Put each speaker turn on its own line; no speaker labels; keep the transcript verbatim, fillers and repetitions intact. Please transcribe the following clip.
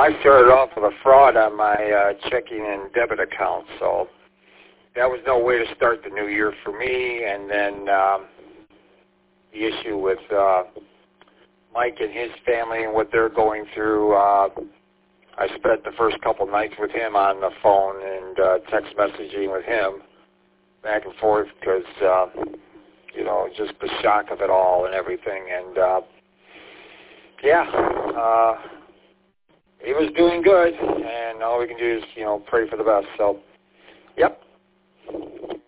I started off with a fraud on my uh, checking and debit account, so that was no way to start the new year for me. And then um, the issue with uh, Mike and his family and what they're going through, uh, I spent the first couple nights with him on the phone and uh, text messaging with him back and forth because, uh, you know, just the shock of it all and everything. And, uh, yeah, uh, he was doing good, and all we can do is, you know, pray for the best. So, yep.